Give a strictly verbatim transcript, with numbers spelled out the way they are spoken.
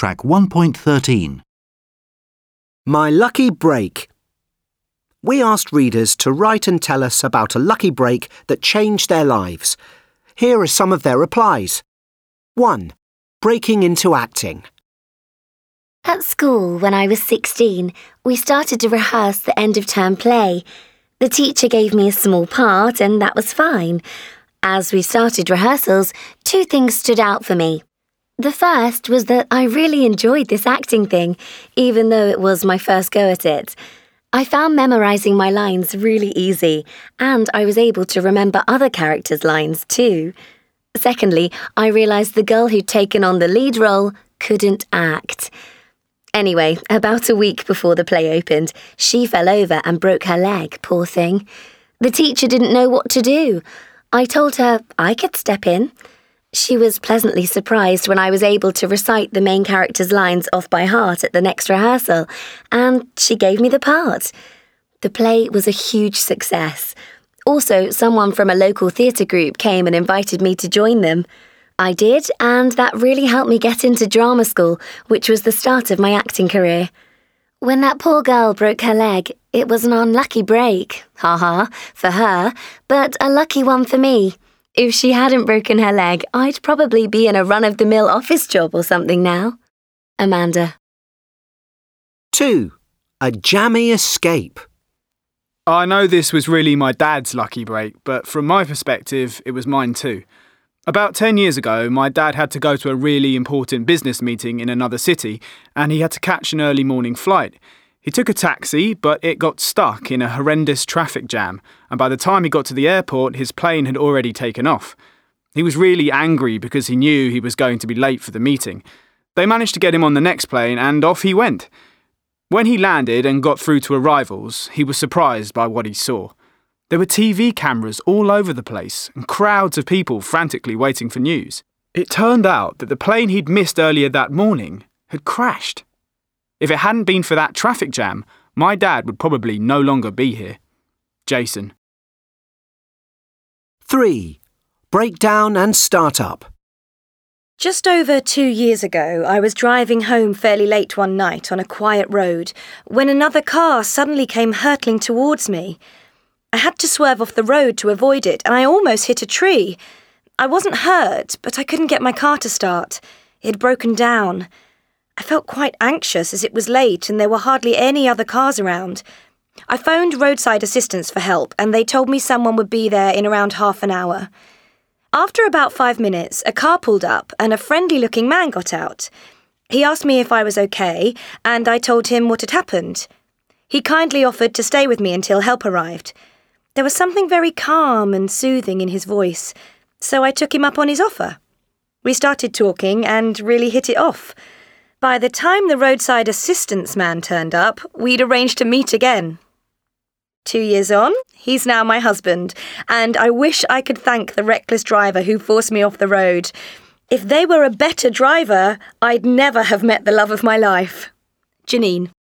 Track one point thirteen. My lucky break. We asked readers to write and tell us about a lucky break that changed their lives. Here are some of their replies. one. Breaking into acting. At school, when I was sixteen, we started to rehearse the end-of-term play. The teacher gave me a small part, and that was fine. As we started rehearsals, two things stood out for me. The first was that I really enjoyed this acting thing, even though it was my first go at it. I found memorising my lines really easy, and I was able to remember other characters' lines too. Secondly, I realised the girl who'd taken on the lead role couldn't act. Anyway, about a week before the play opened, she fell over and broke her leg, poor thing. The teacher didn't know what to do. I told her I could step in. She was pleasantly surprised when I was able to recite the main character's lines off by heart at the next rehearsal, and she gave me the part. The play was a huge success. Also, someone from a local theatre group came and invited me to join them. I did, and that really helped me get into drama school, which was the start of my acting career. When that poor girl broke her leg, it was an unlucky break, haha, for her, but a lucky one for me. If she hadn't broken her leg, I'd probably be in a run-of-the-mill office job or something now. Amanda. two. A jammy escape. I know this was really my dad's lucky break, but from my perspective, it was mine too. About ten years ago, my dad had to go to a really important business meeting in another city, and he had to catch an early morning flight. He took a taxi, but it got stuck in a horrendous traffic jam, and by the time he got to the airport, his plane had already taken off. He was really angry because he knew he was going to be late for the meeting. They managed to get him on the next plane, and off he went. When he landed and got through to arrivals, he was surprised by what he saw. There were T V cameras all over the place and crowds of people frantically waiting for news. It turned out that the plane he'd missed earlier that morning had crashed. If it hadn't been for that traffic jam, my dad would probably no longer be here. Jason. three. Breakdown and start up. Just over two years ago, I was driving home fairly late one night on a quiet road when another car suddenly came hurtling towards me. I had to swerve off the road to avoid it, and I almost hit a tree. I wasn't hurt, but I couldn't get my car to start. It had broken down. I felt quite anxious as it was late and there were hardly any other cars around. I phoned roadside assistance for help, and they told me someone would be there in around half an hour. After about five minutes, a car pulled up and a friendly-looking man got out. He asked me if I was okay, and I told him what had happened. He kindly offered to stay with me until help arrived. There was something very calm and soothing in his voice, so I took him up on his offer. We started talking and really hit it off. By the time the roadside assistance man turned up, we'd arranged to meet again. Two years on, he's now my husband, and I wish I could thank the reckless driver who forced me off the road. If they were a better driver, I'd never have met the love of my life. Janine.